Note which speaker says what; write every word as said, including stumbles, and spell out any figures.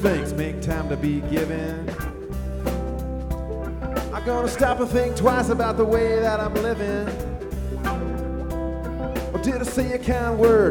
Speaker 1: things make time to be given. I'm gonna stop and think twice about the way that I'm living. Or did I say a kind word